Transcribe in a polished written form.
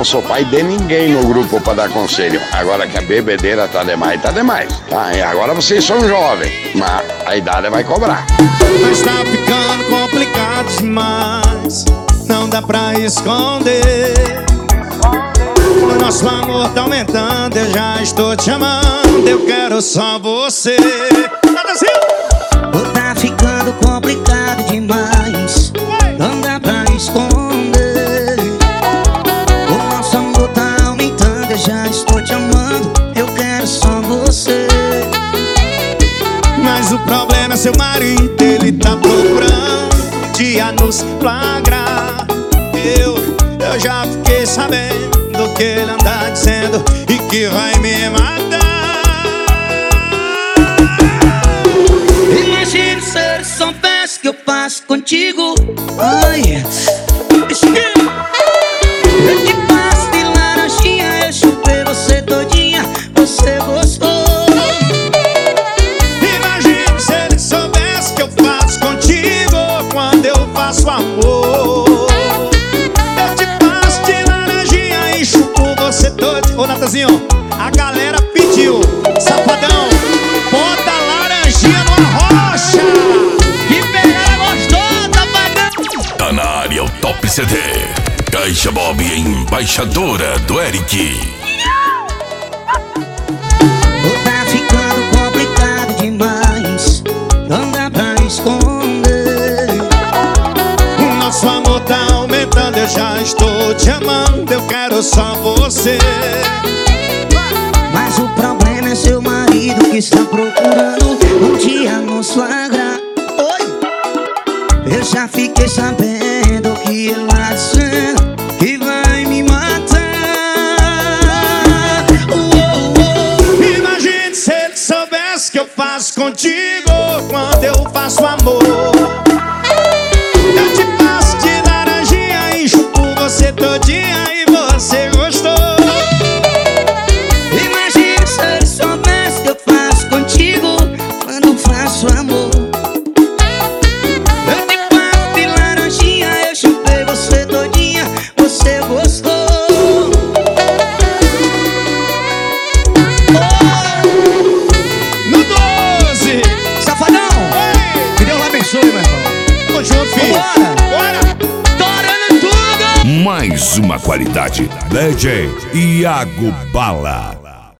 não sou pai de ninguém no grupo pra dar conselho. Agora que a bebedeira tá demais, tá demais. Tá, e agora vocês são jovens, mas a idade vai cobrar. Mas tá ficando complicado demais, não dá pra esconder. O nosso amor tá aumentando, eu já estou te amando, eu quero só você. Tá ficando complicado demais, não dá pra esconder. O nosso amor tá aumentando, eu já estou te amando, eu quero só você. Mas o problema é seu marido, ele tá procurando um dia nos flagrar. Eu já fiquei sabendo que ele anda dizendo e que vai me matar. Imagina se ele soubesse que eu faço contigo. Ai, eu te passo de laranjinha, eu chupei você todinha, você gostou. Imagina se ele soubesse que eu faço contigo quando eu faço amor. Eu te passo de laranjinha e chupo você todinha. Ô Natanzinho, a galera pediu, safadão, bota laranjinha numa rocha. Que pegada gostosa, safadão. Tá na área o Top CD. Caixa Bob, embaixadora do Eric. Tá ficando complicado demais, não dá pra esconder. O nosso amor tá aumentando, eu já estou te amando, eu quero só você. Mas o problema é seu marido que está procurando um dia nos flagrar. Oi, eu já fiquei sabendo que ele tá dizendo que vai me matar. Imagine se ele soubesse que eu faço contigo quando eu faço amor. Eu te passo de laranjinha e chupo você todinha e você gostou. Imagina se ele soubesse que eu faço contigo quando faço amor. Eu te passo de laranjinha, eu chupei você todinha, você gostou. No 12. Safadão, Ei, que Deus abençoe, meu irmão. tamo junto, filho. Bora! Bora. Torando tudo! Mais uma qualidade. DJ Iago Bala.